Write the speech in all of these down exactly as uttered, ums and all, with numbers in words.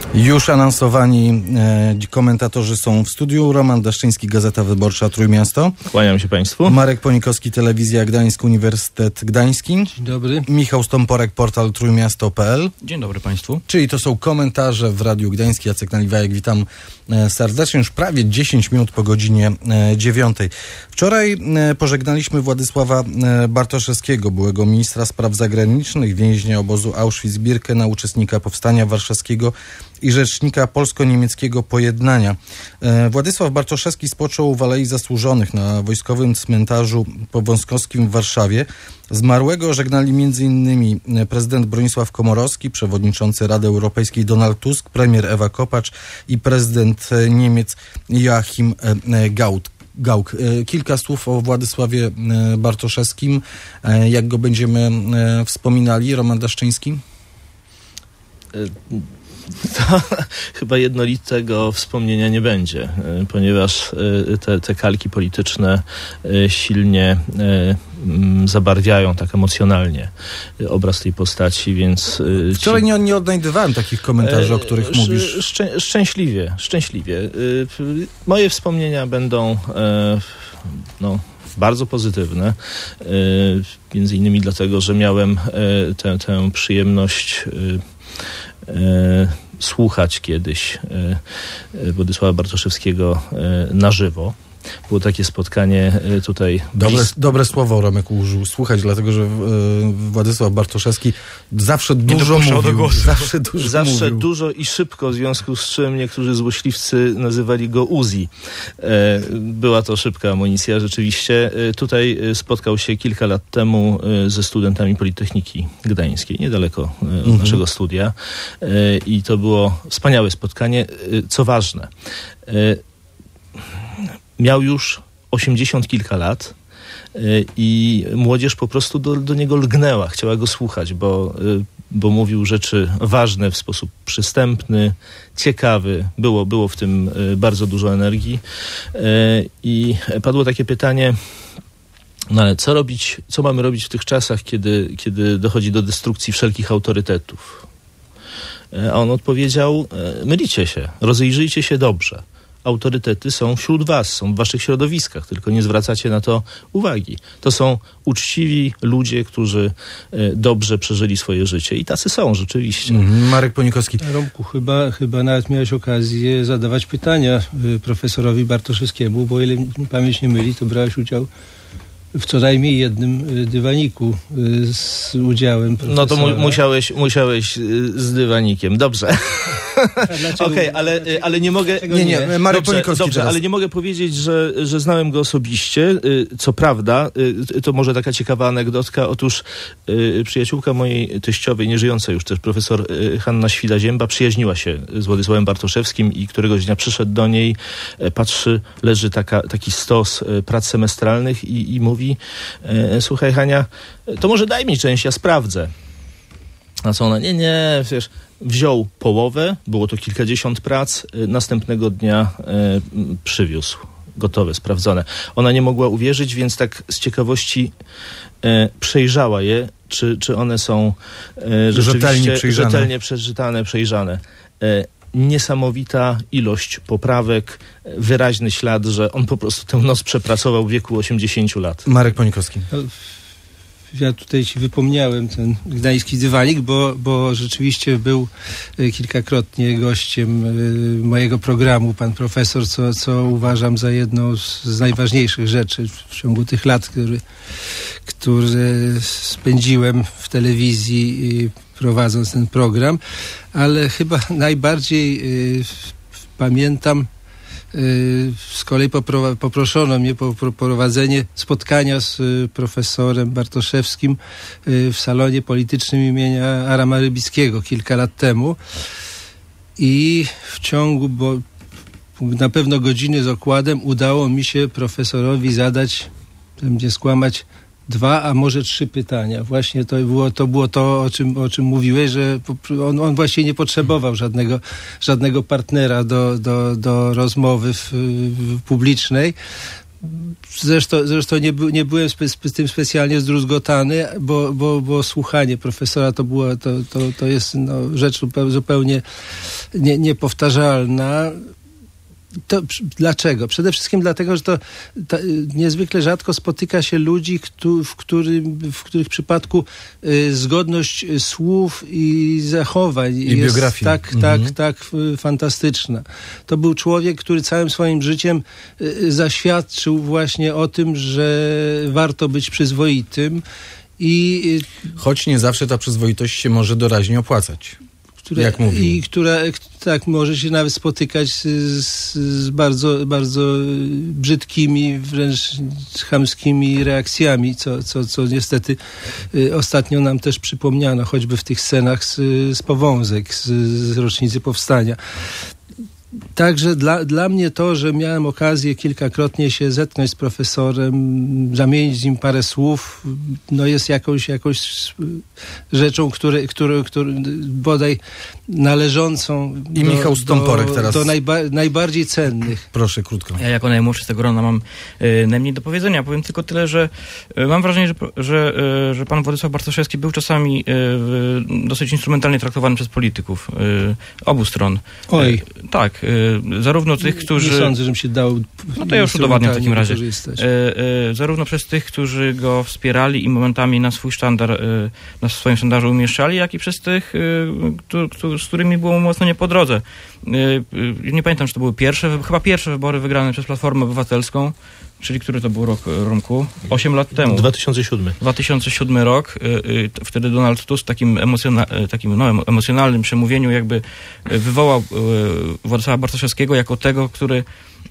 Już anonsowani e, komentatorzy są w studiu. Roman Daszczyński, Gazeta Wyborcza, Trójmiasto. Kłaniam się Państwu. Marek Ponikowski, Telewizja Gdańsk, Uniwersytet Gdański. Dzień dobry. Michał Stomporek, portal trójmiasto kropka pe el. Dzień dobry Państwu. Czyli to są komentarze w Radiu Gdańskim. Jacek Naliwajek, witam e, serdecznie. Już prawie dziesięć minut po godzinie e, dziewiątej. Wczoraj e, pożegnaliśmy Władysława e, Bartoszewskiego, byłego ministra spraw zagranicznych, więźnia obozu Auschwitz-Birkenau, uczestnika Powstania Warszawskiego i rzecznika polsko-niemieckiego pojednania. E, Władysław Bartoszewski spoczął w Alei Zasłużonych na wojskowym cmentarzu powązkowskim w Warszawie. Zmarłego żegnali między innymi prezydent Bronisław Komorowski, przewodniczący Rady Europejskiej Donald Tusk, premier Ewa Kopacz i prezydent Niemiec Joachim Gauck. Gauck. Kilka słów o Władysławie Bartoszewskim. Jak go będziemy wspominali? Roman Daszczyński? To chyba jednolitego wspomnienia nie będzie, ponieważ te, te kalki polityczne silnie zabarwiają tak emocjonalnie obraz tej postaci, więc... Wczoraj ci... nie, nie odnajdywałem takich komentarzy, o których mówisz. Szczę, szczęśliwie, szczęśliwie. Moje wspomnienia będą no, bardzo pozytywne, między innymi dlatego, że miałem tę, tę przyjemność słuchać kiedyś Władysława Bartoszewskiego na żywo. Było takie spotkanie tutaj... Dobre, blis... dobre słowo Romek użył, słuchać, dlatego że Władysław Bartoszewski zawsze dużo mówił. Zawsze, dużo, zawsze mówił. dużo i szybko, w związku z czym niektórzy złośliwcy nazywali go Uzi. Była to szybka amunicja, rzeczywiście. Tutaj spotkał się kilka lat temu ze studentami Politechniki Gdańskiej, niedaleko od mhm. naszego studia. I to było wspaniałe spotkanie. Co ważne, miał już osiemdziesiąt kilka lat i młodzież po prostu do, do niego lgnęła, chciała go słuchać, bo, bo mówił rzeczy ważne w sposób przystępny, ciekawy. Było, było w tym bardzo dużo energii i padło takie pytanie, no ale co robić, co mamy robić w tych czasach, kiedy, kiedy dochodzi do destrukcji wszelkich autorytetów? A on odpowiedział, mylicie się, rozejrzyjcie się dobrze. Autorytety są wśród was, są w waszych środowiskach, tylko nie zwracacie na to uwagi. To są uczciwi ludzie, którzy dobrze przeżyli swoje życie i tacy są rzeczywiście. Mm, Marek Ponikowski. Romku, chyba, chyba nawet miałeś okazję zadawać pytania profesorowi Bartoszewskiemu, bo o ile pamięć nie myli, to brałeś udział w co najmniej jednym dywaniku z udziałem profesora. No to mu, musiałeś, musiałeś z dywanikiem. Dobrze. Okej, okay, ale, ale nie mogę... Nie, nie, Marek dobrze, Ponikowski dobrze, teraz. ale nie mogę powiedzieć, że, że znałem go osobiście. Co prawda, to może taka ciekawa anegdotka. Otóż przyjaciółka mojej teściowej, nieżyjąca już też, profesor Hanna Świda-Zięba, przyjaźniła się z Władysławem Bartoszewskim i któregoś dnia przyszedł do niej, patrzy, leży taka, taki stos prac semestralnych i, i mówi: słuchaj Hania, to może daj mi część, ja sprawdzę. A co ona? Nie, nie, wiesz, wziął połowę, było to kilkadziesiąt prac, następnego dnia e, przywiózł, gotowe, sprawdzone. Ona nie mogła uwierzyć, więc tak z ciekawości e, przejrzała je, czy, czy one są e, rzeczywiście rzetelnie, rzetelnie przeczytane, przejrzane. E, Niesamowita ilość poprawek, wyraźny ślad, że on po prostu tę noc przepracował w wieku osiemdziesięciu lat. Marek Ponikowski. Ja tutaj ci wypomniałem ten gdański dywanik, bo, bo rzeczywiście był kilkakrotnie gościem mojego programu pan profesor, co, co uważam za jedną z, z najważniejszych rzeczy w ciągu tych lat, który, które spędziłem w telewizji prowadząc ten program, ale chyba najbardziej y, pamiętam, y, z kolei popro, poproszono mnie po prowadzenie spotkania z y, profesorem Bartoszewskim y, w salonie politycznym imienia Arama Rybickiego kilka lat temu i w ciągu, bo na pewno godziny z okładem, udało mi się profesorowi zadać, będzie skłamać, dwa, a może trzy pytania. Właśnie to było to, było to o, czym, o czym mówiłeś, że on, on właśnie nie potrzebował żadnego, żadnego partnera do, do, do rozmowy w, w publicznej, Zresztą, zresztą nie, by, nie byłem spe, z tym specjalnie zdruzgotany, bo, bo, bo słuchanie profesora to była, to, to, to jest no, rzecz zupełnie nie, niepowtarzalna. To, dlaczego? Przede wszystkim dlatego, że to, to niezwykle rzadko spotyka się ludzi, któ, w, którym, w których przypadku y, zgodność słów i zachowań I jest biografii. tak, mhm. tak, tak y, fantastyczna. To był człowiek, który całym swoim życiem y, zaświadczył właśnie o tym, że warto być przyzwoitym i y, choć nie zawsze ta przyzwoitość się może doraźnie opłacać. Które, jak mówił. I która tak może się nawet spotykać z, z, z bardzo, bardzo brzydkimi, wręcz chamskimi reakcjami, co, co, co niestety y, ostatnio nam też przypomniano, choćby w tych scenach z, z Powązek, z, z rocznicy Powstania. Także dla, dla mnie to, że miałem okazję kilkakrotnie się zetknąć z profesorem, zamienić z nim parę słów, no jest jakąś, jakąś rzeczą, który, który, który bodaj należącą I do, Michał Stomporek do, teraz. do najba, najbardziej cennych. Proszę, krótko. Ja jako najmłodszy z tego grona mam y, najmniej do powiedzenia. Powiem tylko tyle, że y, mam wrażenie, że, że, y, że pan Władysław Bartoszewski był czasami y, dosyć instrumentalnie traktowany przez polityków y, obu stron. Oj. Y, tak, y, zarówno tych, którzy... Nie sądzę, żebym się dał... No to ja już udowadniam w takim razie. Y, y, zarówno przez tych, którzy go wspierali i momentami na swój sztandar, y, na swoim sztandarze umieszczali, jak i przez tych, y, któ, któ, z którymi było mocno nie po drodze. Y, y, nie pamiętam, czy to były pierwsze, chyba pierwsze wybory wygrane przez Platformę Obywatelską, czyli który to był rok, Romku? Osiem lat temu. dwa tysiące siódmy. dwa tysiące siódmy rok. Y, y, wtedy Donald Tusk w takim, emocjona- takim no, emocjonalnym przemówieniu jakby wywołał y, Władysława Bartoszewskiego jako tego, który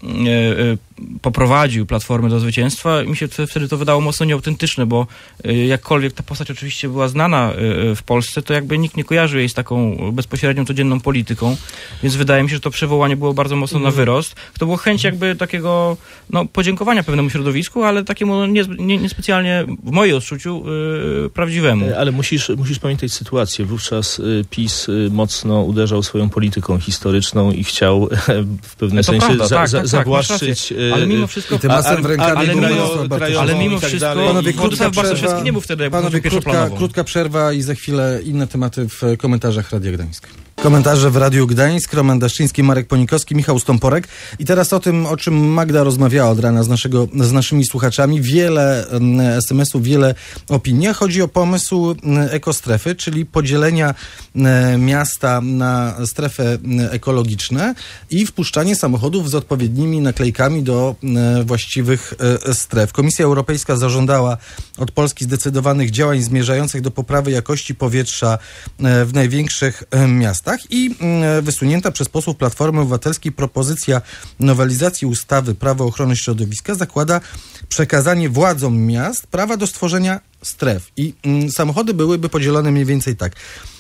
poprowadził Platformę do zwycięstwa. Mi się wtedy to wydało mocno nieautentyczne, bo jakkolwiek ta postać oczywiście była znana w Polsce, to jakby nikt nie kojarzył jej z taką bezpośrednią, codzienną polityką, więc wydaje mi się, że to przywołanie było bardzo mocno na wyrost. To było chęć jakby takiego no, podziękowania pewnemu środowisku, ale takiemu nie, nie, niespecjalnie w moim odczuciu yy, prawdziwemu. Ale musisz, musisz pamiętać sytuację. Wówczas y, PiS y, mocno uderzał swoją polityką historyczną i chciał w pewnym to sensie prawda, za, tak, za, tak, zawłaszczyć... Tak, ale mimo wszystko... I tymczasem w rękawie ale, był mimo, Władysław Bartoszewski. ale mimo tak wszystko Panowie, Władysław Bartoszewski nie był wtedy jakby panowie, krótka, pierwszoplanową. krótka przerwa i za chwilę inne tematy w komentarzach Radia Gdańsk. Komentarze w Radiu Gdańsk, Roman Daszczyński, Marek Ponikowski, Michał Stomporek. I teraz o tym, o czym Magda rozmawiała od rana z, naszego, z naszymi słuchaczami. Wiele es em esów, wiele opinii. Chodzi o pomysł ekostrefy, czyli podzielenia miasta na strefy ekologiczne i wpuszczanie samochodów z odpowiednimi naklejkami do właściwych stref. Komisja Europejska zażądała od Polski zdecydowanych działań zmierzających do poprawy jakości powietrza w największych miastach. I wysunięta przez posłów Platformy Obywatelskiej propozycja nowelizacji ustawy Prawo ochrony środowiska zakłada przekazanie władzom miast prawa do stworzenia stref. I samochody byłyby podzielone mniej więcej tak.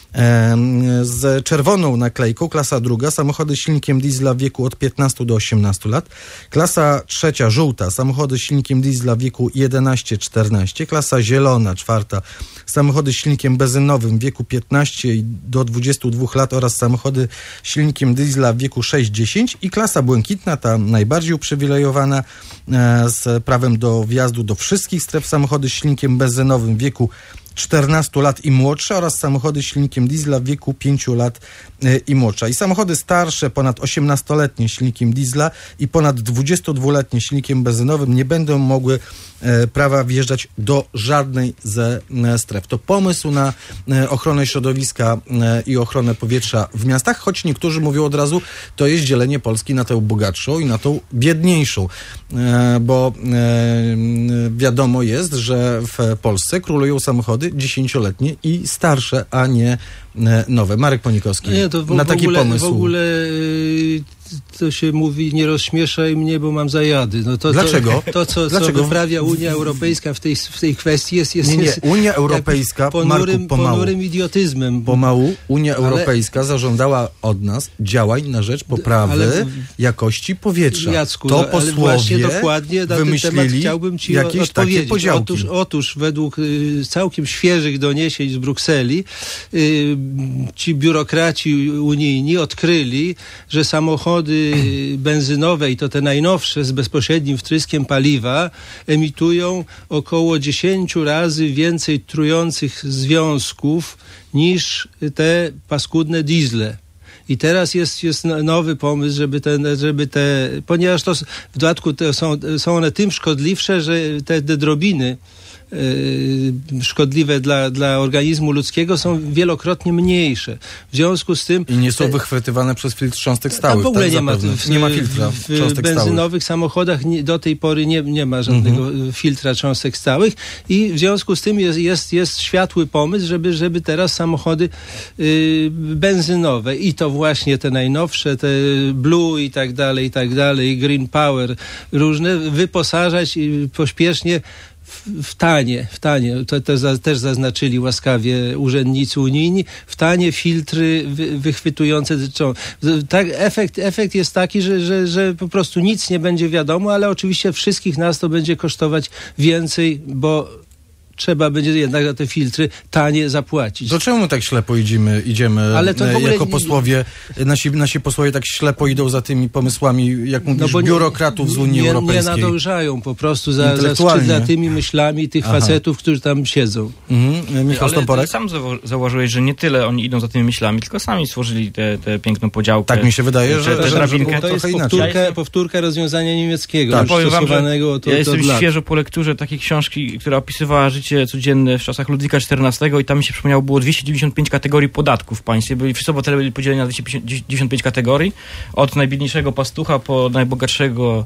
Z czerwoną naklejką, klasa druga, samochody z silnikiem diesla w wieku od piętnastu do osiemnastu lat, klasa trzecia, żółta, samochody z silnikiem diesla w wieku jedenaście czternaście, klasa zielona, czwarta, samochody z silnikiem benzynowym w wieku piętnaście do dwudziestu dwóch lat oraz samochody z silnikiem diesla w wieku sześć dziesięć i klasa błękitna, ta najbardziej uprzywilejowana, z prawem do wjazdu do wszystkich stref, samochody z silnikiem benzynowym w wieku czternastu lat i młodsze oraz samochody z silnikiem diesla w wieku pięciu lat y, i młodsza. I samochody starsze, ponad osiemnastoletnie silnikiem diesla i ponad dwudziestodwuletnie silnikiem benzynowym nie będą mogły y, prawa wjeżdżać do żadnej ze y, stref. To pomysł na y, ochronę środowiska y, i ochronę powietrza w miastach, choć niektórzy mówią od razu, to jest dzielenie Polski na tę bogatszą i na tą biedniejszą, y, bo y, wiadomo jest, że w Polsce królują samochody dziesięcioletnie i starsze, a nie nowe. Marek Ponikowski, nie, to w, na taki w ogóle, pomysł. W ogóle y, to się mówi, nie rozśmieszaj mnie, bo mam zajady. No to, Dlaczego? To, to co, Dlaczego? co wyprawia Unia Europejska w tej, w tej kwestii jest, jest, Nie, nie. jest Unia Europejska, ponurym, Marku, pomału. ponurym idiotyzmem. Pomału Unia Ale... Europejska zażądała od nas działań na rzecz poprawy ale... jakości powietrza. Jacku, to ale posłowie właśnie dokładnie na ten temat chciałbym ci jakieś odpowiedzieć. takie podziałki. Otóż, otóż według y, całkiem świeżych doniesień z Brukseli y, ci biurokraci unijni odkryli, że samochody benzynowe, i to te najnowsze z bezpośrednim wtryskiem paliwa, emitują około dziesięć razy więcej trujących związków niż te paskudne diesle. I teraz jest, jest nowy pomysł, żeby te, żeby te, ponieważ to w dodatku te są, są one tym szkodliwsze, że te, te drobiny Yy, szkodliwe dla, dla organizmu ludzkiego są wielokrotnie mniejsze. W związku z tym... I nie są te, wychwytywane przez filtr cząstek stałych. A w ogóle tak, nie, ma, w, nie ma filtra w, cząstek w benzynowych stałych. samochodach nie, do tej pory nie, nie ma żadnego mhm. filtra cząstek stałych i w związku z tym jest, jest, jest światły pomysł, żeby, żeby teraz samochody yy, benzynowe i to właśnie te najnowsze, te Blue i tak dalej, i tak dalej, Green Power, różne, wyposażać i pośpiesznie w tanie, w tanie, to, to za, też zaznaczyli łaskawie urzędnicy unijni, w tanie filtry wy, wychwytujące. Tak, efekt, efekt jest taki, że, że, że po prostu nic nie będzie wiadomo, ale oczywiście wszystkich nas to będzie kosztować więcej, bo trzeba będzie jednak za te filtry tanie zapłacić. To czemu tak ślepo idziemy, idziemy Ale to w ogóle jako posłowie, nasi, nasi posłowie tak ślepo idą za tymi pomysłami, jak mówisz, no biurokratów z Unii nie, Europejskiej? Nie nadążają po prostu za, za, za tymi myślami tych Aha. facetów, którzy tam siedzą. Mhm. Michał Ale sam zauważyłeś, że nie tyle oni idą za tymi myślami, tylko sami stworzyli tę piękną podziałkę. Tak mi się wydaje, że, te, te że, że to jest powtórka, ja powtórka rozwiązania niemieckiego. Tak. Powiem wam, że to, ja jestem to świeżo po lekturze takiej książki, która opisywała życie codzienne w czasach Ludwika czternastego i tam mi się przypomniało, było dwieście dziewięćdziesiąt pięć kategorii podatków w państwie. Byli, wszyscy obywatele byli podzieleni na dwieście dziewięćdziesiąt pięć kategorii, od najbiedniejszego pastucha po najbogatszego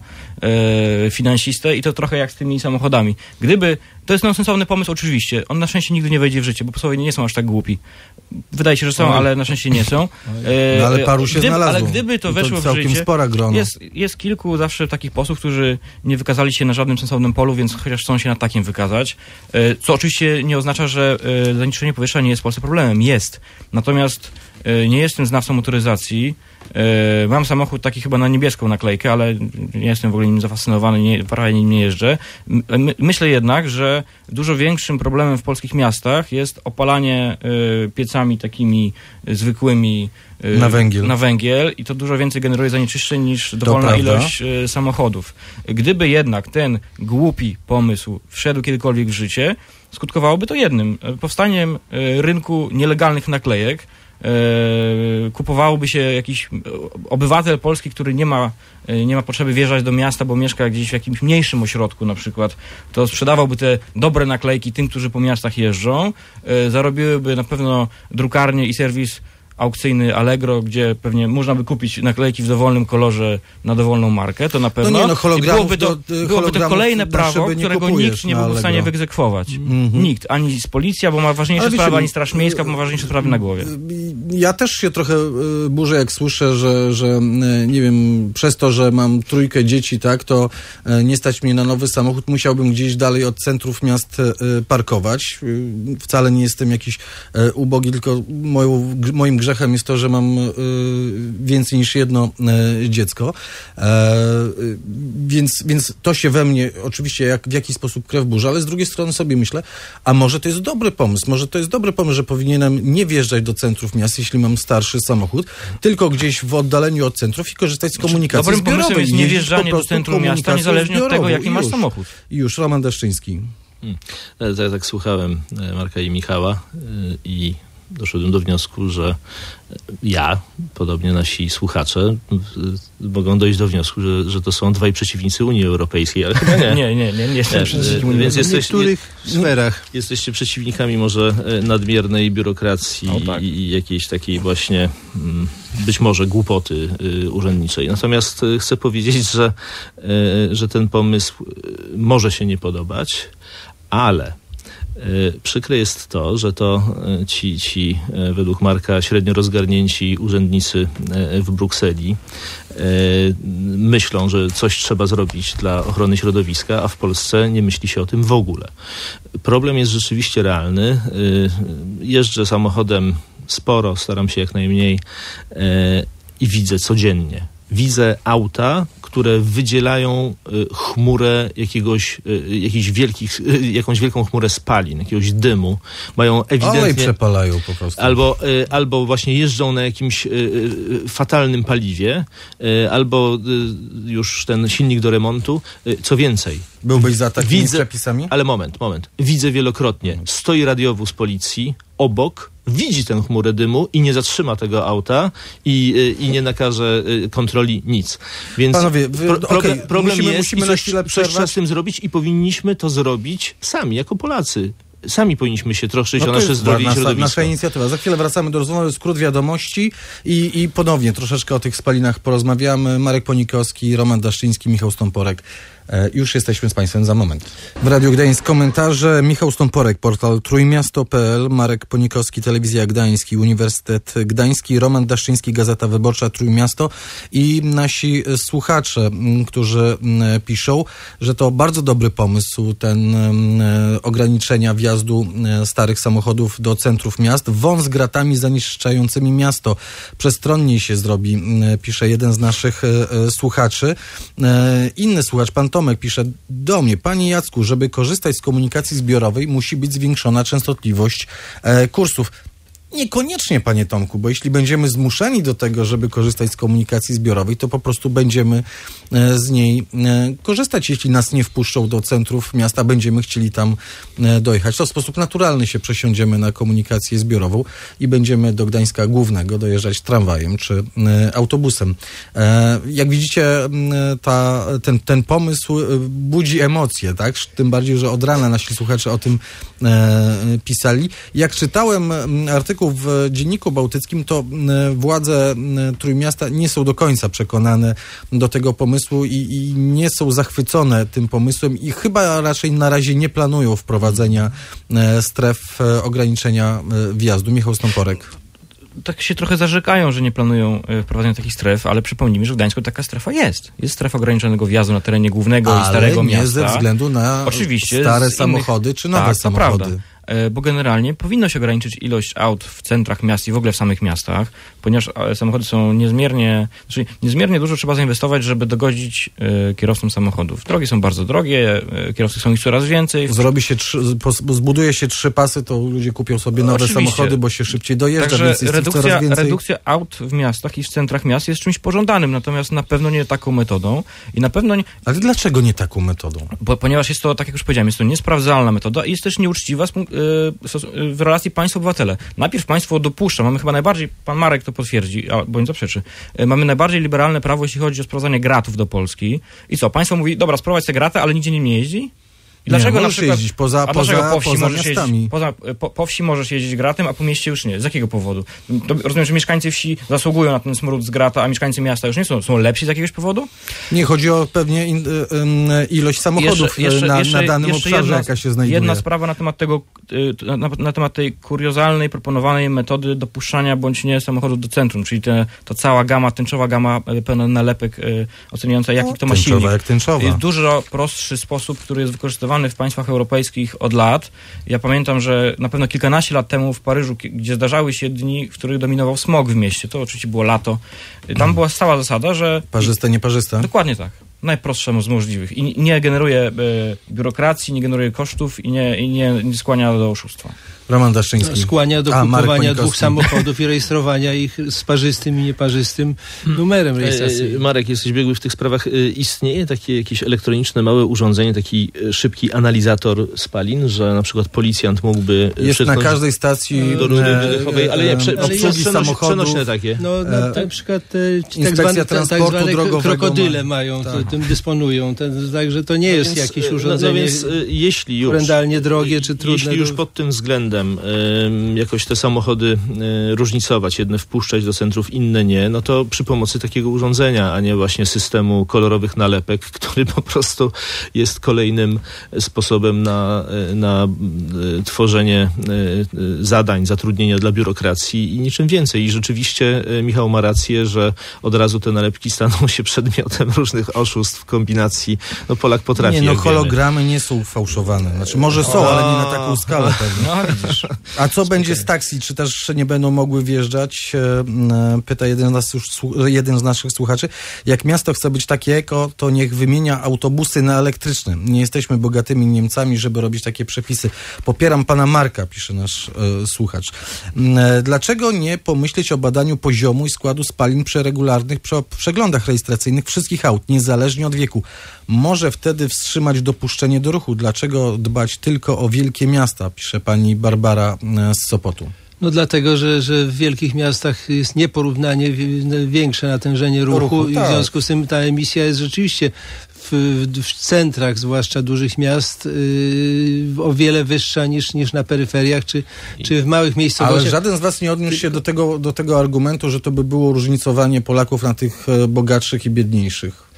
e, finansistę i to trochę jak z tymi samochodami. Gdyby, to jest nonsensowny pomysł oczywiście, on na szczęście nigdy nie wejdzie w życie, bo posłowie nie są aż tak głupi. Wydaje się, że są, ale na szczęście nie są. E, no ale paru się gdyby, znalazło. Ale gdyby to weszło to w życie, spora grono. Jest, jest kilku zawsze takich posłów, którzy nie wykazali się na żadnym sensownym polu, więc chociaż chcą się na takim wykazać. E, co oczywiście nie oznacza, że e, zanieczyszczenie powietrza nie jest w Polsce problemem. Jest. Natomiast e, nie jestem znawcą motoryzacji. E, mam samochód taki chyba na niebieską naklejkę, ale nie jestem w ogóle nim zafascynowany, nie, prawie nim nie jeżdżę. My, myślę jednak, że dużo większym problemem w polskich miastach jest opalanie e, piecami takimi zwykłymi e, na węgiel. na węgiel i to dużo więcej generuje zanieczyszczeń niż dowolna ilość e, samochodów. Gdyby jednak ten głupi pomysł wszedł kiedykolwiek w życie, skutkowałoby to jednym. Powstaniem e, rynku nielegalnych naklejek. E, kupowałoby się jakiś obywatel polski, który nie ma, e, nie ma potrzeby wjeżdżać do miasta, bo mieszka gdzieś w jakimś mniejszym ośrodku na przykład, to sprzedawałby te dobre naklejki tym, którzy po miastach jeżdżą. E, zarobiłyby na pewno drukarnie i serwis aukcyjny Allegro, gdzie pewnie można by kupić naklejki w dowolnym kolorze na dowolną markę, to na pewno. No nie, no hologramów, byłoby to, do, byłoby to kolejne prawo, którego nikt nie byłby w stanie wyegzekwować. Mm-hmm. Nikt. Ani z policja, bo ma ważniejsze sprawy, wiecie, ani Straż Miejska, bo ma ważniejsze sprawy na głowie. Ja też się trochę burzę, jak słyszę, że, że nie wiem, przez to, że mam trójkę dzieci, tak, to nie stać mnie na nowy samochód, musiałbym gdzieś dalej od centrów miast parkować. Wcale nie jestem jakiś ubogi, tylko moją, moim grzechem jest to, że mam y, więcej niż jedno y, dziecko. E, y, więc, więc to się we mnie oczywiście jak, w jakiś sposób krew burza, ale z drugiej strony sobie myślę, a może to jest dobry pomysł, może to jest dobry pomysł, że powinienem nie wjeżdżać do centrów miast, jeśli mam starszy samochód, tylko gdzieś w oddaleniu od centrów i korzystać z komunikacji Dobrym zbiorowej. Dobrym pomysłem jest nie wjeżdżanie do centrum miasta, niezależnie od tego, jaki masz samochód. I już, Roman Deszczyński. Hmm. Ja tak słuchałem Marka i Michała i doszedłem do wniosku, że ja, podobnie nasi słuchacze, mogą dojść do wniosku, że, że to są dwaj przeciwnicy Unii Europejskiej, ale chyba nie. Nie, nie, nie, nie jestem przeciwnikiem Unii Więc Europejskiej. W niektórych je, sferach. Jesteście przeciwnikami może nadmiernej biurokracji o, tak. i, i jakiejś takiej właśnie być może głupoty y, urzędniczej. Natomiast y, chcę powiedzieć, że, y, że ten pomysł y, może się nie podobać, ale przykre jest to, że to ci, ci według Marka średnio rozgarnięci urzędnicy w Brukseli myślą, że coś trzeba zrobić dla ochrony środowiska, a w Polsce nie myśli się o tym w ogóle. Problem jest rzeczywiście realny. Jeżdżę samochodem sporo, staram się jak najmniej i widzę codziennie. Widzę auta, które wydzielają chmurę jakiegoś, jakichś wielkich, jakąś wielką chmurę spalin, jakiegoś dymu. Mają ewidentnie... Olej przepalają po prostu. Albo, albo właśnie jeżdżą na jakimś fatalnym paliwie, albo już ten silnik do remontu. Co więcej... Byłbyś za takimi widzę, przepisami? Ale moment, moment. Widzę wielokrotnie. Stoi radiowóz policji obok, widzi tę chmurę dymu i nie zatrzyma tego auta i, i nie nakaże kontroli nic. Więc Panowie, wy, pro, okay, problem, problem musimy, jest musimy i coś, coś trzeba z tym zrobić i powinniśmy to zrobić sami, jako Polacy. Sami powinniśmy się troszczyć no o nasze zdrowie nasza, i środowisko. Nasza inicjatywa. Za chwilę wracamy do rozmowy, skrót wiadomości i, i ponownie troszeczkę o tych spalinach porozmawiamy. Marek Ponikowski, Roman Daszczyński, Michał Stąporek. E, już jesteśmy z Państwem za moment. W Radiu Gdańsk komentarze. Michał Stąporek, portal trójmiasto kropka pe el, Marek Ponikowski, Telewizja Gdański, Uniwersytet Gdański, Roman Daszczyński, Gazeta Wyborcza, Trójmiasto i nasi słuchacze, którzy piszą, że to bardzo dobry pomysł, ten e, ograniczenia wjazdu e, starych samochodów do centrów miast. Wąs z gratami zanieczyszczającymi miasto. Przestronniej się zrobi, e, pisze jeden z naszych e, słuchaczy. E, inny słuchacz, pan Tomek, pisze do mnie: Panie Jacku, żeby korzystać z komunikacji zbiorowej, musi być zwiększona częstotliwość e, kursów. Niekoniecznie, panie Tomku, bo jeśli będziemy zmuszeni do tego, żeby korzystać z komunikacji zbiorowej, to po prostu będziemy e, z niej e, korzystać. Jeśli nas nie wpuszczą do centrów miasta, będziemy chcieli tam e, dojechać. To w sposób naturalny się przesiądziemy na komunikację zbiorową i będziemy do Gdańska Głównego dojeżdżać tramwajem czy e, autobusem. E, jak widzicie, e, ta, ten, ten pomysł budzi emocje, tak? Tym bardziej, że od rana nasi słuchacze o tym e, pisali. Jak czytałem artykuł w Dzienniku Bałtyckim, to władze Trójmiasta nie są do końca przekonane do tego pomysłu i, i nie są zachwycone tym pomysłem i chyba raczej na razie nie planują wprowadzenia stref ograniczenia wjazdu. Michał Stąporek. Tak się trochę zarzekają, że nie planują wprowadzenia takich stref, ale przypomnijmy, że w Gdańsku taka strefa jest. Jest strefa ograniczonego wjazdu na terenie głównego ale i starego nie miasta. ze względu na Oczywiście, stare innych... samochody czy nowe tak, samochody. Prawda. Bo generalnie powinno się ograniczyć ilość aut w centrach miast i w ogóle w samych miastach, ponieważ samochody są niezmiernie, znaczy niezmiernie dużo trzeba zainwestować, żeby dogodzić y, kierowcom samochodów. Drogi są bardzo drogie, y, kierowców są ich coraz więcej. Zrobi się trzy, zbuduje się trzy pasy, to ludzie kupią sobie nowe Oczywiście. samochody, bo się szybciej dojeżdża, Także więc jest redukcja, coraz więcej. redukcja aut w miastach i w centrach miast jest czymś pożądanym, natomiast na pewno nie taką metodą i na pewno nie... Ale dlaczego nie taką metodą? Bo, ponieważ jest to, tak jak już powiedziałem, jest to niesprawdzalna metoda i jest też nieuczciwa z, y, w relacji państwo-obywatele. Najpierw państwo dopuszcza, mamy chyba najbardziej, pan Marek to potwierdzi, a, bo nie zaprzeczy, mamy najbardziej liberalne prawo, jeśli chodzi o sprowadzanie gratów do Polski. I co? Państwo mówi, dobra, sprowadź te graty, ale nigdzie nim nie jeździ? I dlaczego nie, na przykład, jeździć poza, a poza, po wsi poza możesz miastami. Jeździć, poza, po, po wsi możesz jeździć gratem, a po mieście już nie. Z jakiego powodu? To rozumiem, że mieszkańcy wsi zasługują na ten smród z grata, a mieszkańcy miasta już nie są. Są lepsi z jakiegoś powodu? Nie, chodzi o pewnie in, y, y, ilość samochodów jeszcze, jeszcze, na, jeszcze, na danym obszarze, jedna, jaka się znajduje. Jedna sprawa na temat tego, na, na, na temat tej kuriozalnej, proponowanej metody dopuszczania bądź nie samochodów do centrum, czyli te, ta cała gama, tęczowa gama pełna nalepek y, oceniająca, jaki no, to ma tęczowa silnik. Jak tęczowa. Jest dużo prostszy sposób, który jest wykorzystywany w państwach europejskich od lat. Ja pamiętam, że na pewno kilkanaście lat temu w Paryżu, gdzie zdarzały się dni, w których dominował smog w mieście, to oczywiście było lato, tam była stała zasada, że... Parzyste, nieparzyste? Dokładnie tak. Najprostsze z możliwych. I nie generuje e, biurokracji, nie generuje kosztów i nie, i nie, nie skłania do oszustwa. Roman Daszczyński. No, skłania do A, kupowania dwóch samochodów i rejestrowania ich z parzystym i nieparzystym numerem rejestracyjnym. Marek, jesteś biegły w tych sprawach. Istnieje takie jakieś elektroniczne małe urządzenie, taki szybki analizator spalin, że na przykład policjant mógłby... Jest na każdej stacji do rury wydechowej, ale nie, prze, obsługi samochodów. Przenośne takie. No, na, na przykład te, tak zwane, transportu tak drogowego krokodyle mają, tak. to, tym dysponują. Ten, także to nie jest no więc, jakieś urządzenie no, no więc, jeśli już, horrendalnie drogie czy trudne. Jeśli już do... pod tym względem y, jakoś te samochody y, różnicować, jedne wpuszczać do centrów, inne nie, no to przy pomocy takiego urządzenia, a nie właśnie systemu kolorowych nalepek, który po prostu jest kolejnym sposobem na, na y, tworzenie y, zadań, zatrudnienia dla biurokracji i niczym więcej. I rzeczywiście y, Michał ma rację, że od razu te nalepki staną się przedmiotem różnych oszustw ust w kombinacji. No Polak potrafi. Nie, no jak hologramy wiemy. nie są fałszowane. Znaczy może są, ale nie na taką skalę pewnie. No, widzisz. A co będzie z taksi? Czy też nie będą mogły wjeżdżać? Pyta jeden z, nas, jeden z naszych słuchaczy. Jak miasto chce być takie eko, to niech wymienia autobusy na elektryczne. Nie jesteśmy bogatymi Niemcami, żeby robić takie przepisy. Popieram pana Marka, pisze nasz e, słuchacz. E, dlaczego nie pomyśleć o badaniu poziomu i składu spalin przy regularnych prze, przeglądach rejestracyjnych wszystkich aut, niezależnie od wieku? Może wtedy wstrzymać dopuszczenie do ruchu. Dlaczego dbać tylko o wielkie miasta, pisze pani Barbara e, z Sopotu. No dlatego, że, że w wielkich miastach jest nieporównanie większe natężenie ruchu, ruchu i tak. w związku z tym ta emisja jest rzeczywiście w, w centrach, zwłaszcza dużych miast, yy, o wiele wyższa niż, niż na peryferiach czy, czy w małych miejscowościach. Ale żaden z was nie odniósł się do tego, do tego argumentu, że to by było różnicowanie Polaków na tych bogatszych i biedniejszych.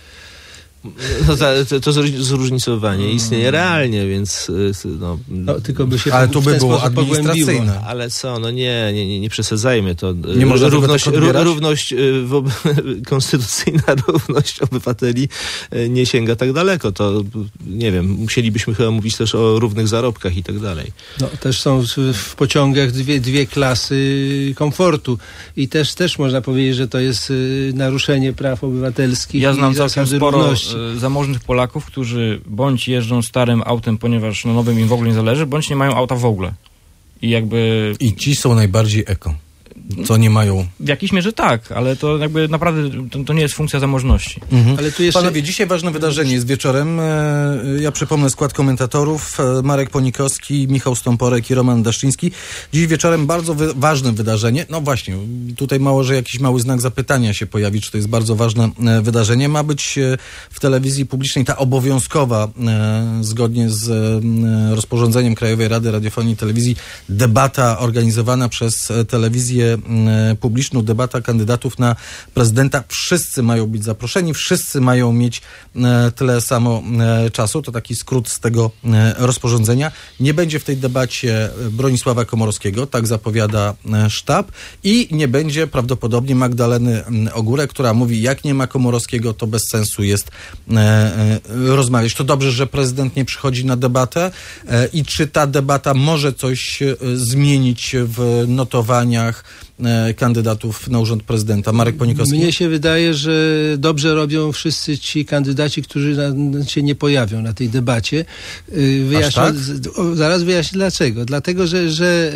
No to, to zróżnicowanie istnieje realnie, więc no, no, tylko by się ale to by było administracyjne. administracyjne. Ale co, no nie, nie, nie, nie przesadzajmy to. Nie można równość, tego tak równość w, konstytucyjna równość obywateli nie sięga tak daleko. To nie wiem, musielibyśmy chyba mówić też o równych zarobkach i tak dalej. No, też są w, w pociągach dwie, dwie klasy komfortu i też, też można powiedzieć, że to jest naruszenie praw obywatelskich. Ja znam i całkiem zasady sporo równości. zamożnych Polaków, którzy bądź jeżdżą starym autem, ponieważ no, nowym im w ogóle nie zależy, bądź nie mają auta w ogóle. I jakby... I ci są najbardziej eko. Co nie mają... W jakiejś mierze tak, ale to jakby naprawdę to, to nie jest funkcja zamożności. Mhm. Ale tu jeszcze... Panowie, dzisiaj ważne wydarzenie jest wieczorem. Ja przypomnę skład komentatorów. Marek Ponikowski, Michał Stąporek i Roman Daszczyński. Dziś wieczorem bardzo wy- ważne wydarzenie. No właśnie, tutaj mało, że jakiś mały znak zapytania się pojawi, czy to jest bardzo ważne wydarzenie. Ma być w telewizji publicznej ta obowiązkowa, zgodnie z rozporządzeniem Krajowej Rady Radiofonii i Telewizji, debata organizowana przez telewizję publiczną, debata kandydatów na prezydenta. Wszyscy mają być zaproszeni, wszyscy mają mieć tyle samo czasu. To taki skrót z tego rozporządzenia. Nie będzie w tej debacie Bronisława Komorowskiego, tak zapowiada sztab, i nie będzie prawdopodobnie Magdaleny Ogórek, która mówi, jak nie ma Komorowskiego, to bez sensu jest rozmawiać. To dobrze, że prezydent nie przychodzi na debatę i czy ta debata może coś zmienić w notowaniach kandydatów na urząd prezydenta? Marek Ponikowski. Mnie się wydaje, że dobrze robią wszyscy ci kandydaci, którzy na, się nie pojawią na tej debacie. Wyjaśnię, tak? Zaraz wyjaśnię dlaczego. Dlatego, że, że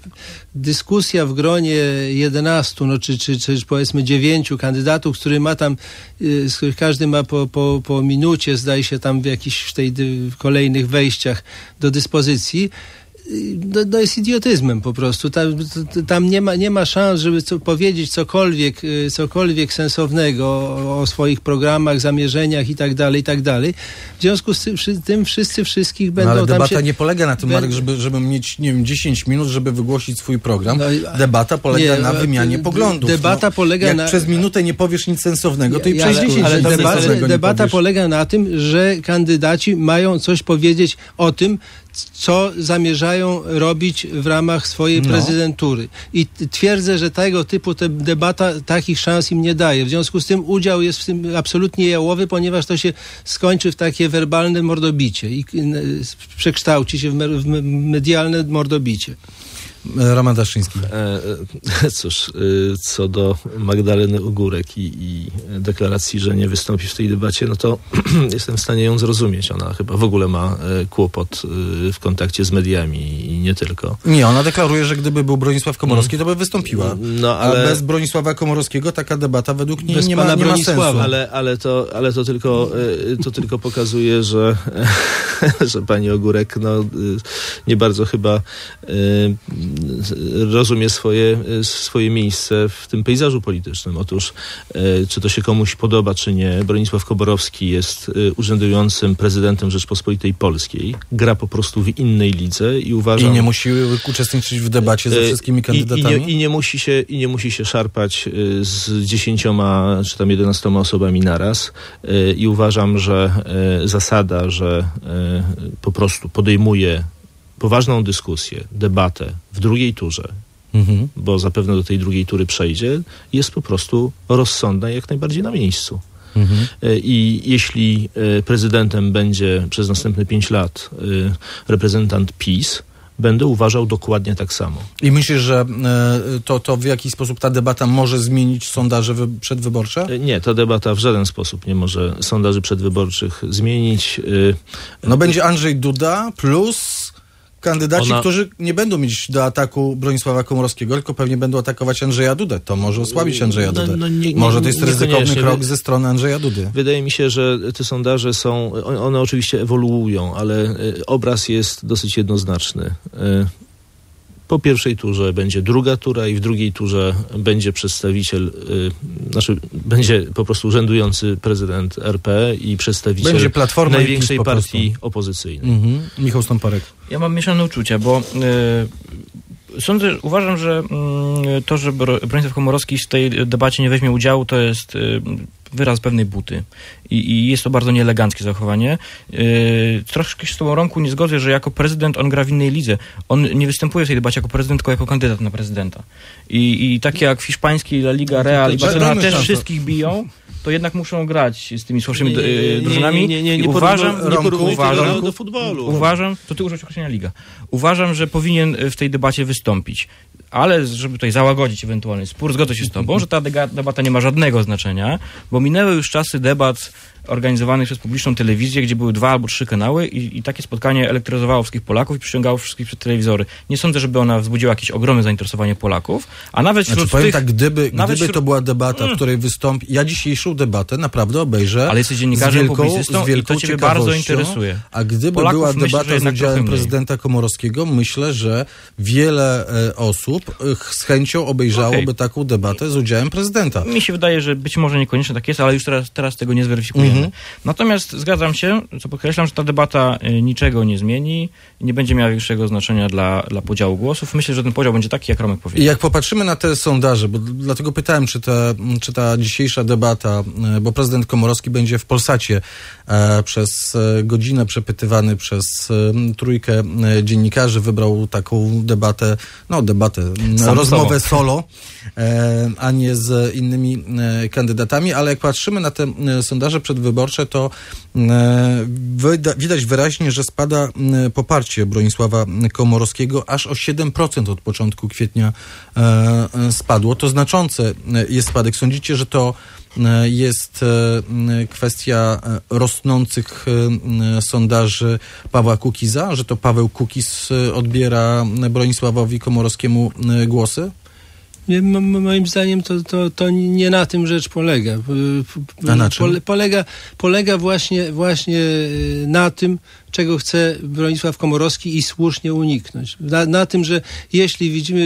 dyskusja w gronie jedenastu, no, czy, czy, czy powiedzmy dziewięciu kandydatów, który ma tam, z których każdy ma po, po, po minucie, zdaje się tam w jakichś w tej w kolejnych wejściach do dyspozycji, No, no jest idiotyzmem po prostu. Tam, tam nie ma, nie ma szans, żeby co, powiedzieć cokolwiek, cokolwiek sensownego o, o swoich programach, zamierzeniach i tak dalej, i tak dalej. W związku z tym wszyscy wszystkich będą no, ale tam debata się... nie polega na tym, Bę... Marek, żeby, żeby mieć, nie wiem, dziesięć minut, żeby wygłosić swój program. No, debata polega nie, na wymianie d- poglądów. Debata no, polega jak na... przez minutę nie powiesz nic sensownego, to i Ja, przez ale, dziesięć ale nic debata, sensownego nie debata powiesz. polega na tym, że kandydaci mają coś powiedzieć o tym, co zamierzają robić w ramach swojej no. prezydentury. I twierdzę, że tego typu te debata takich szans im nie daje. W związku z tym udział jest w tym absolutnie jałowy, ponieważ to się skończy w takie werbalne mordobicie i przekształci się w, me, w medialne mordobicie. Roman Daszczyński. E, cóż, e, co do Magdaleny Ogórek i, i deklaracji, że nie wystąpi w tej debacie, no to jestem w stanie ją zrozumieć. Ona chyba w ogóle ma e, kłopot e, w kontakcie z mediami i nie tylko. Nie, ona deklaruje, że gdyby był Bronisław Komorowski, to by wystąpiła. No, ale... A bez Bronisława Komorowskiego taka debata według niej Bez nie, pana ma, nie ma sensu. Ale, ale, to, ale to, tylko, e, to tylko pokazuje, że, że pani Ogórek no, nie bardzo chyba e, rozumie swoje, swoje miejsce w tym pejzażu politycznym. Otóż, e, czy to się komuś podoba, czy nie, Bronisław Komorowski jest e, urzędującym prezydentem Rzeczpospolitej Polskiej, gra po prostu w innej lidze i uważam... I nie musi uczestniczyć w debacie ze wszystkimi kandydatami? I, i, nie, i, nie, musi się, I nie musi się szarpać e, z dziesięcioma, czy tam jedenastoma osobami naraz. E, I uważam, że e, zasada, że e, po prostu podejmuje poważną dyskusję, debatę w drugiej turze, mhm. bo zapewne do tej drugiej tury przejdzie, jest po prostu rozsądna i jak najbardziej na miejscu. Mhm. I jeśli prezydentem będzie przez następne pięć lat reprezentant PiS, będę uważał dokładnie tak samo. I myślisz, że to, to w jaki sposób ta debata może zmienić sondaże wy, przedwyborcze? Nie, ta debata w żaden sposób nie może sondaży przedwyborczych zmienić. No będzie Andrzej Duda plus kandydaci, Ona... którzy nie będą mieć do ataku Bronisława Komorowskiego, tylko pewnie będą atakować Andrzeja Dudę. To może osłabić Andrzeja Dudę. No, no, nie, nie, może to jest ryzykowny krok ze strony Andrzeja Dudy. Wydaje mi się, że te sondaże są, one oczywiście ewoluują, ale obraz jest dosyć jednoznaczny. Po pierwszej turze będzie druga tura i w drugiej turze będzie przedstawiciel, yy, znaczy będzie po prostu urzędujący prezydent R P i przedstawiciel będzie Platforma największej partii opozycyjnej. Mhm. Michał Stąparek. Ja mam mieszane uczucia, bo yy, sądzę, uważam, że yy, to, że Bronisław Komorowski w tej debacie nie weźmie udziału, to jest yy, wyraz pewnej buty. I, I jest to bardzo nieeleganckie zachowanie. Yy, troszkę się z tobą, Romku, nie zgodzę, że jako prezydent on gra w innej lidze. On nie występuje w tej debacie jako prezydent, tylko jako kandydat na prezydenta. I, i takie jak w hiszpańskiej La Liga, Real i Barcelona też wszystkich biją, to jednak muszą grać z tymi słabszymi drużynami. Nie, nie, nie, nie, I uważam, Romku, nie uważam, do, do futbolu. Uważam, to ty użyłeś określenia liga. Uważam, że powinien w tej debacie wystąpić. Ale żeby tutaj załagodzić ewentualny spór, zgodzę się z tobą, że ta debata nie ma żadnego znaczenia, bo minęły już czasy debat organizowanych przez publiczną telewizję, gdzie były dwa albo trzy kanały i, i takie spotkanie elektryzowało wszystkich Polaków i przyciągało wszystkich przed telewizory. Nie sądzę, żeby ona wzbudziła jakieś ogromne zainteresowanie Polaków, a nawet wśród znaczy, powiem tych... tak, gdyby, nawet gdyby wśród... to była debata, w której wystąpi... Ja dzisiejszą debatę naprawdę obejrzę. Ale jesteś dziennikarzem, publicystą i to ciebie bardzo interesuje. A gdyby Polaków była myślę, debata z udziałem prezydenta Komorowskiego, myślę, że wiele e, osób e, z chęcią obejrzałoby okay. taką debatę z udziałem prezydenta. Mi się wydaje, że być może niekoniecznie tak jest, ale już teraz, teraz tego nie zweryfikujemy. Mhm. Natomiast zgadzam się, co podkreślam, że ta debata niczego nie zmieni, nie będzie miała większego znaczenia dla, dla podziału głosów. Myślę, że ten podział będzie taki, jak Romek powiedział. I jak popatrzymy na te sondaże, bo dlatego pytałem, czy, te, czy ta dzisiejsza debata, bo prezydent Komorowski będzie w Polsacie e, przez godzinę przepytywany przez e, trójkę e, dziennikarzy, wybrał taką debatę, no debatę, Sam rozmowę sobą. solo, e, a nie z innymi e, kandydatami, ale jak patrzymy na te e, sondaże przedwyborcze, to e, wyda, widać wyraźnie, że spada e, poparcie Bronisława Komorowskiego aż o siedem procent od początku kwietnia e, spadło. To znaczące jest spadek. Sądzicie, że to jest kwestia rosnących sondaży Pawła Kukiza, że to Paweł Kukiz odbiera Bronisławowi Komorowskiemu głosy? Nie, moim zdaniem to, to, to nie na tym rzecz polega. A na czym? Pole, polega, polega właśnie, właśnie na tym, czego chce Bronisław Komorowski i słusznie uniknąć. Na, na tym, że jeśli widzimy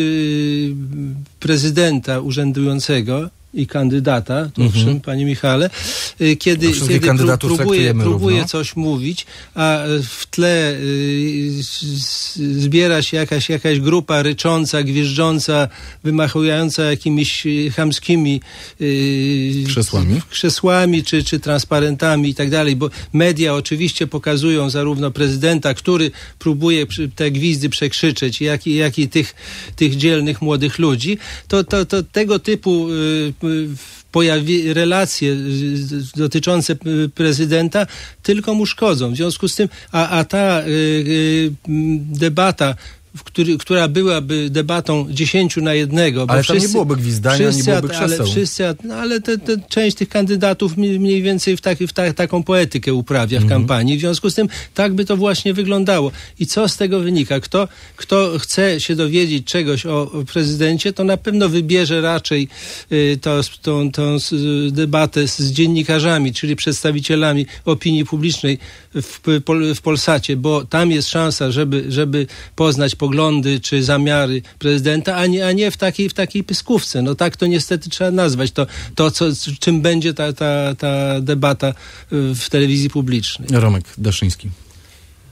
prezydenta urzędującego i kandydata, to owszem, mm-hmm. panie Michale, kiedy, kiedy pró- próbuje, próbuje coś mówić, a w tle y, zbiera się jakaś, jakaś grupa rycząca, gwieżdżąca, wymachująca jakimiś chamskimi y, krzesłami, krzesłami czy, czy transparentami i tak dalej, bo media oczywiście pokazują zarówno prezydenta, który próbuje te gwizdy przekrzyczeć, jak i, jak i tych, tych dzielnych młodych ludzi, to, to, to tego typu y, pojawi relacje dotyczące prezydenta tylko mu szkodzą. W związku z tym, a, a ta y, y, debata, w który, która byłaby debatą dziesięciu na jednego. Bo ale wszyscy, tam nie byłoby gwizdania, nie byłoby krzeseł. Ale, wszyscy, no, ale te, te, część tych kandydatów mniej więcej w, taki, w ta, taką poetykę uprawia w mhm. kampanii. W związku z tym tak by to właśnie wyglądało. I co z tego wynika? Kto, kto chce się dowiedzieć czegoś o, o prezydencie, to na pewno wybierze raczej y, to, tą, tą debatę z dziennikarzami, czyli przedstawicielami opinii publicznej w, w Polsacie, bo tam jest szansa, żeby, żeby poznać poglądy czy zamiary prezydenta, a nie, a nie w takiej, w takiej pyskówce. No tak to niestety trzeba nazwać. To, to co, czym będzie ta, ta, ta debata w telewizji publicznej. Romek Daszyński.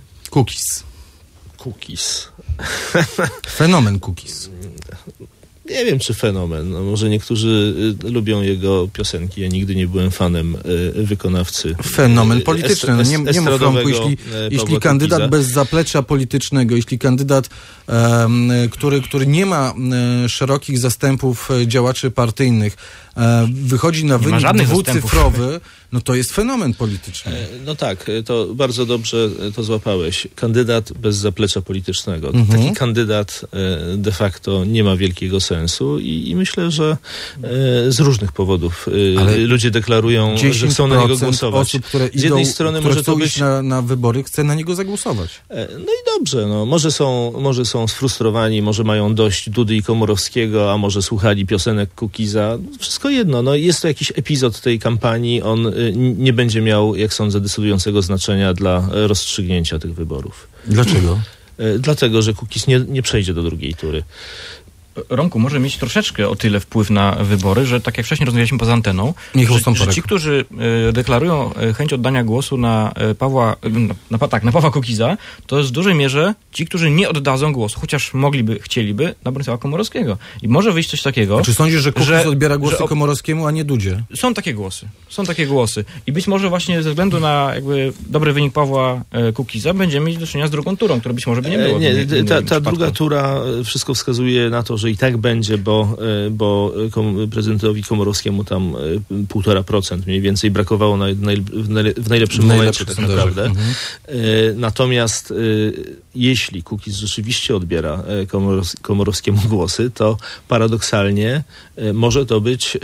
Kukiz. Kukiz. Fenomen Kukiz. Nie wiem, czy fenomen. No, może niektórzy y, lubią jego piosenki. Ja nigdy nie byłem fanem y, wykonawcy. Fenomen polityczny. No, nie nie mów, Romku, jeśli, jeśli kandydat Kukiza. bez zaplecza politycznego, jeśli kandydat, um, który, który nie ma um, szerokich zastępów działaczy partyjnych, um, wychodzi na wynik dwucyfrowy, no to jest fenomen polityczny. No tak, to bardzo dobrze to złapałeś. Kandydat bez zaplecza politycznego. Mhm. Taki kandydat de facto nie ma wielkiego sensu i, i myślę, że z różnych powodów Ale ludzie deklarują, że chcą na niego głosować. Osób, które z jednej idą, strony które może to być na, na wybory, chce na niego zagłosować. No i dobrze, no. Może są, może są sfrustrowani, może mają dość Dudy i Komorowskiego, a może słuchali piosenek Kukiza. Wszystko jedno. No, jest to jakiś epizod tej kampanii. On nie będzie miał, jak sądzę, decydującego znaczenia dla rozstrzygnięcia tych wyborów. Dlaczego? Dlatego, że Kukiz nie, nie przejdzie do drugiej tury. Romku może mieć troszeczkę o tyle wpływ na wybory, że tak jak wcześniej rozmawialiśmy poza anteną, że, że ci, którzy y, deklarują chęć oddania głosu na y, Pawła, y, na, na, tak, na Pawła Kukiza, to jest w dużej mierze ci, którzy nie oddadzą głosu, chociaż mogliby, chcieliby, na Bronisława Komorowskiego. I może wyjść coś takiego... A czy sądzisz, że Kukiz że, odbiera głosy że, Komorowskiemu, a nie Dudzie? Są takie głosy. Są takie głosy. I być może właśnie ze względu na jakby dobry wynik Pawła y, Kukiza będziemy mieć do czynienia z drugą turą, która być może by nie było. Nie, w innym, ta, w ta druga tura, wszystko wskazuje na to, że i tak będzie, bo, bo prezydentowi Komorowskiemu tam półtora procent mniej więcej brakowało na, na, w najlepszym momencie tak naprawdę. Mhm. Natomiast jeśli Kukiz rzeczywiście odbiera Komorows- Komorowskiemu głosy, to paradoksalnie może to być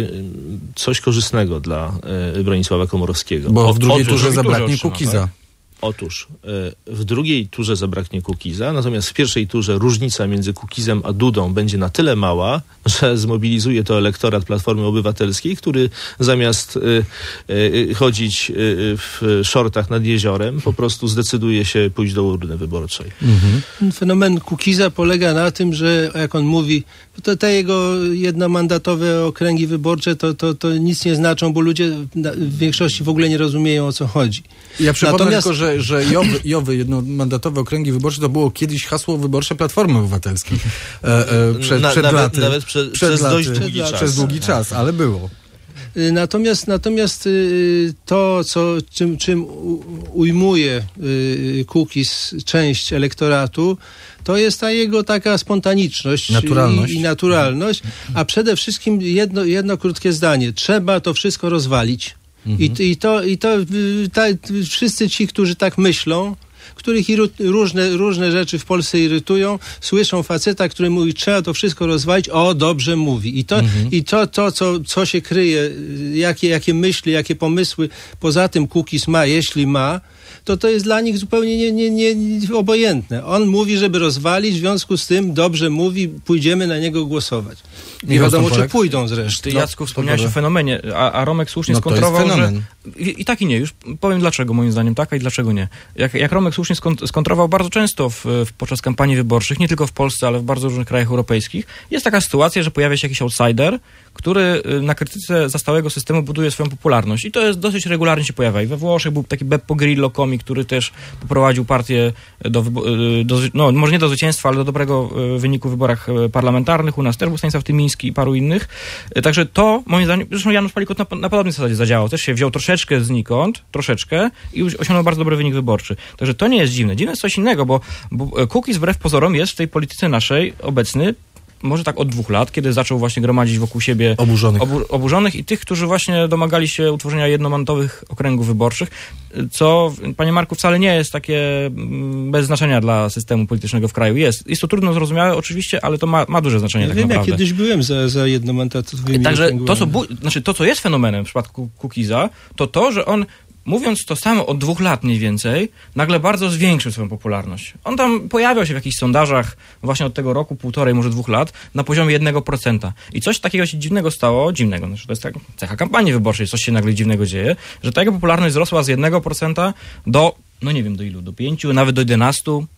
coś korzystnego dla Bronisława Komorowskiego. Bo w drugiej turze turze zabraknie otrzyma, Kukiza. tak? Otóż w drugiej turze zabraknie Kukiza, natomiast w pierwszej turze różnica między Kukizem a Dudą będzie na tyle mała, że zmobilizuje to elektorat Platformy Obywatelskiej, który zamiast y, y, chodzić y, w szortach nad jeziorem, po prostu zdecyduje się pójść do urny wyborczej. Mhm. Fenomen Kukiza polega na tym, że jak on mówi, to te jego jednomandatowe okręgi wyborcze to, to, to nic nie znaczą, bo ludzie w większości w ogóle nie rozumieją, o co chodzi. Ja przypomnę Natomiast... tylko, że, że Jowy, Jowy jednomandatowe okręgi wyborcze to było kiedyś hasło wyborcze Platformy Obywatelskiej. E, e, przed, Na, przed nawet, laty. Nawet prze, przed przez laty, dość długi czas. Przez długi czas, ale było. Natomiast, natomiast to, co, czym, czym ujmuje Kukiz część elektoratu, to jest ta jego taka spontaniczność naturalność. I, i naturalność, a przede wszystkim jedno, jedno krótkie zdanie. Trzeba to wszystko rozwalić. Mhm. I, i to, i to ta, wszyscy ci, którzy tak myślą, których iru, różne, różne rzeczy w Polsce irytują, słyszą faceta, który mówi, trzeba to wszystko rozwalić, o, dobrze mówi. I to, mhm. i to, to co, co się kryje, jakie, jakie myśli, jakie pomysły poza tym Kukiz ma, jeśli ma, to to jest dla nich zupełnie nie, nie, nie, nie obojętne. On mówi, żeby rozwalić, w związku z tym dobrze mówi, pójdziemy na niego głosować. Nie wiadomo, czy pójdą zresztą. Ty, Jacku, wspomniałeś o fenomenie, a, a Romek słusznie no skontrował, że... I, I tak i nie, już powiem dlaczego moim zdaniem tak, a i dlaczego nie. Jak, jak Romek słusznie skontrował bardzo często w, w, podczas kampanii wyborczych, nie tylko w Polsce, ale w bardzo różnych krajach europejskich, jest taka sytuacja, że pojawia się jakiś outsider, który na krytyce zastałego systemu buduje swoją popularność. I to jest dosyć regularnie się pojawia. I we Włoszech był taki Beppo Grillo Comi, który też poprowadził partię do, do, no może nie do zwycięstwa, ale do dobrego wyniku w wyborach parlamentarnych. U nas też był Stanisław Tymiński i paru innych. Także to, moim zdaniem, zresztą Janusz Palikot na, na podobnej zasadzie zadziałał. Też się wziął troszeczkę znikąd, troszeczkę i osiągnął bardzo dobry wynik wyborczy. Także to nie jest dziwne. Dziwne jest coś innego, bo, bo Kukiz wbrew pozorom jest w tej polityce naszej obecny może tak od dwóch lat, kiedy zaczął właśnie gromadzić wokół siebie oburzonych, obu, oburzonych i tych, którzy właśnie domagali się utworzenia jednomandatowych okręgów wyborczych, co, panie Marku, wcale nie jest takie bez znaczenia dla systemu politycznego w kraju. Jest. Jest to trudno zrozumiałe oczywiście, ale to ma, ma duże znaczenie ja tak wiem, naprawdę. Ja kiedyś byłem za, za jednomandatowymi Także okręgami. to co, bu- znaczy, to, co jest fenomenem w przypadku Kukiza, to to, że on mówiąc to samo od dwóch lat mniej więcej, nagle bardzo zwiększył swoją popularność. On tam pojawiał się w jakichś sondażach właśnie od tego roku, półtorej, może dwóch lat, na poziomie jednego procenta. I coś takiego się dziwnego stało, dziwnego, znaczy to jest tak, cecha kampanii wyborczej, coś się nagle dziwnego dzieje, że ta jego popularność wzrosła z jednego procenta do, no nie wiem do ilu, do pięciu, nawet do jedenastu.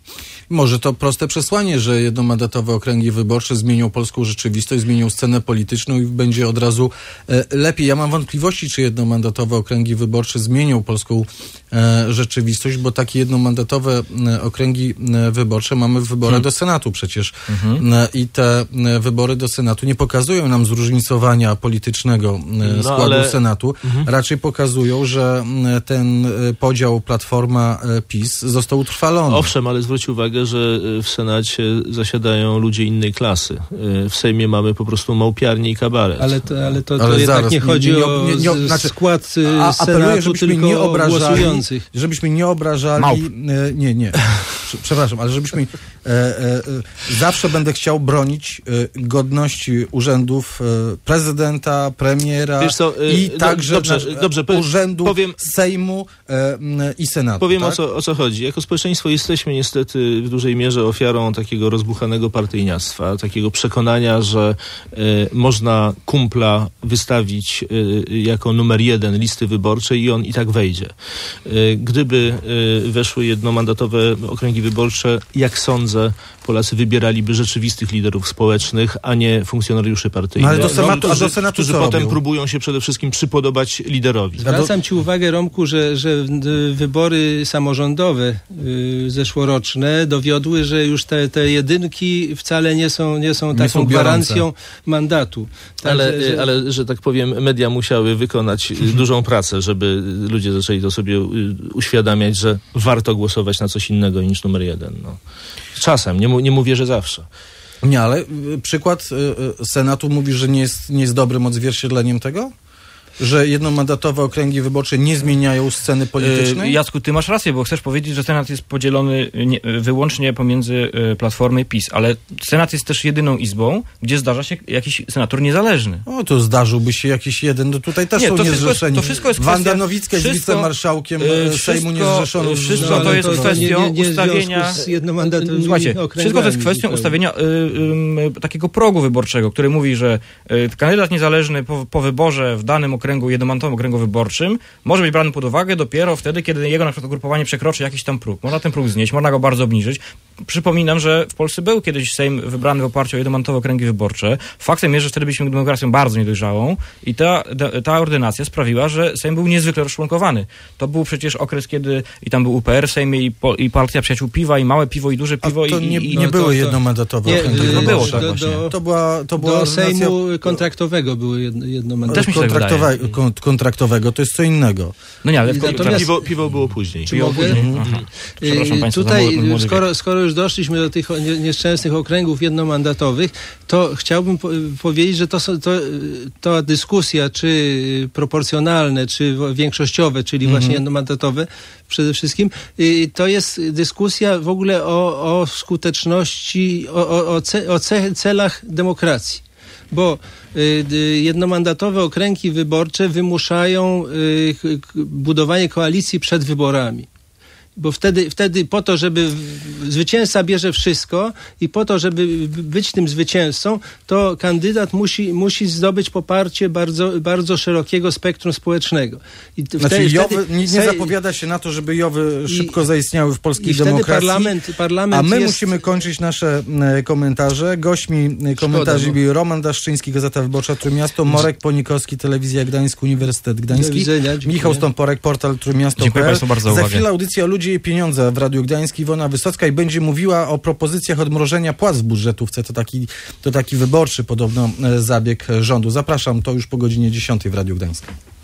Może to proste przesłanie, że jednomandatowe okręgi wyborcze zmienią polską rzeczywistość, zmienią scenę polityczną i będzie od razu e, lepiej. Ja mam wątpliwości, czy jednomandatowe okręgi wyborcze zmienią polską e, rzeczywistość, bo takie jednomandatowe e, okręgi e, wyborcze mamy w wyborach hmm. do Senatu przecież. Hmm. E, I te e, wybory do Senatu nie pokazują nam zróżnicowania politycznego e, no, składu ale... Senatu. Hmm. Raczej pokazują, że e, ten e, podział Platforma e, PiS został utrwalony. Owszem, ale zwróć uwagę, że w Senacie zasiadają ludzie innej klasy. W Sejmie mamy po prostu małpiarnię i kabaret. Ale to, ale to, to ale jednak zaraz, nie chodzi nie, nie, nie, nie, o nie, znaczy, skład a, Senatu, żebyśmy tylko nie obrażali, głosujących. Żebyśmy nie obrażali... Małp. Nie, nie. Przepraszam, ale żebyśmy... E, e, zawsze będę chciał bronić e, godności urzędów e, prezydenta, premiera Wiesz co, e, i także dobrze, nasz, dobrze, urzędów powiem, Sejmu e, i Senatu. Powiem tak? o, co, o co chodzi. Jako społeczeństwo jesteśmy niestety w dużej mierze ofiarą takiego rozbuchanego partyjniactwa, takiego przekonania, że e, można kumpla wystawić e, jako numer jeden listy wyborczej i on i tak wejdzie. E, gdyby e, weszły jednomandatowe okręgi wyborcze, jak sądzę, Polacy wybieraliby rzeczywistych liderów społecznych, a nie funkcjonariuszy partyjnych. No, ale do Senatu, którzy, a do Senatu którzy potem robią? próbują się przede wszystkim przypodobać liderowi. Zwracam ci uwagę, Romku, że, że wybory samorządowe yy, zeszłoroczne dowiodły, że już te, te jedynki wcale nie są, nie są taką nie są gwarancją mandatu. Tak, ale, że, ale, że tak powiem, media musiały wykonać dużą pracę, żeby ludzie zaczęli to sobie uświadamiać, że warto głosować na coś innego niż numer jeden. No. Czasem, nie, nie mówię, że zawsze. Nie, ale przykład Senatu mówi, że nie jest, nie jest dobrym odzwierciedleniem tego? Że jednomandatowe okręgi wyborcze nie zmieniają sceny politycznej? Jacku, ty masz rację, bo chcesz powiedzieć, że Senat jest podzielony nie, wyłącznie pomiędzy Platformą i PiS, ale Senat jest też jedyną izbą, gdzie zdarza się jakiś senator niezależny. O, to zdarzyłby się jakiś jeden, no tutaj też nie, są to niezrzeszeni. To wszystko jest kwestia... Wanda Nowicka jest wszystko, wicemarszałkiem wszystko, Sejmu niezrzeszoną. Wszystko no, to jest to kwestią nie, nie ustawienia... Słuchajcie, wszystko to jest kwestią to... ustawienia y, y, takiego progu wyborczego, który mówi, że y, kandydat niezależny po, po wyborze w danym okręgu jednomandatowym okręgu wyborczym może być brany pod uwagę dopiero wtedy, kiedy jego na przykład ugrupowanie przekroczy jakiś tam próg. Można ten próg znieść, można go bardzo obniżyć. Przypominam, że w Polsce był kiedyś Sejm wybrany w oparciu o jednomandatowe okręgi wyborcze. Faktem jest, że wtedy byliśmy demokracją bardzo niedojrzałą i ta, ta ordynacja sprawiła, że Sejm był niezwykle rozczłonkowany. To był przecież okres, kiedy i tam był U P R w Sejmie i, po, i Partia Przyjaciół Piwa i małe piwo i duże piwo. A to i, nie, i, nie no, były to, jednomandatowe nie, okręgi wyborcze. Było, tak do, właśnie. do, to była, to była do ordynacja... Sejmu kontraktowego były jednomandatowe. Też mi się Kontraktowe, kont, kontraktowego to jest co innego. No nie, ale Natomiast... piwo, piwo było później. Czy mogę? Mhm. Państwa, tutaj, skoro, skoro już doszliśmy do tych nieszczęsnych okręgów jednomandatowych, to chciałbym po powiedzieć, że to, to, to dyskusja, czy proporcjonalne, czy większościowe, czyli mhm. właśnie jednomandatowe przede wszystkim, to jest dyskusja w ogóle o, o skuteczności, o, o, o, ce, o ce, celach demokracji. Bo y, jednomandatowe okręgi wyborcze wymuszają y, budowanie koalicji przed wyborami. Bo wtedy, wtedy po to, żeby zwycięzca bierze wszystko i po to, żeby być tym zwycięzcą, to kandydat musi, musi zdobyć poparcie bardzo, bardzo szerokiego spektrum społecznego. I znaczy wtedy, Jowy, wtedy, nie, nie zapowiada się na to, żeby Jowy szybko zaistniały w polskiej i demokracji. Parlament, parlament a my jest... musimy kończyć nasze komentarze. Gośćmi komentarzy byli no. Roman Daszczyński, Gazeta Wyborcza Trójmiasto, Marek Ponikowski, Telewizja Gdańsk, Uniwersytet Gdański, widzenia, Michał Stomporek, portal Trójmiasto. Dziękuję Państwu bardzo za uwagę. uwagę. Za chwilę audycja Ludzie i Pieniądze w Radiu Gdańsk. Iwona Wysocka i będzie mówiła o propozycjach odmrożenia płac w budżetówce. To taki, to taki wyborczy podobno zabieg rządu. Zapraszam, to już po godzinie dziesiątej w Radiu Gdańsk.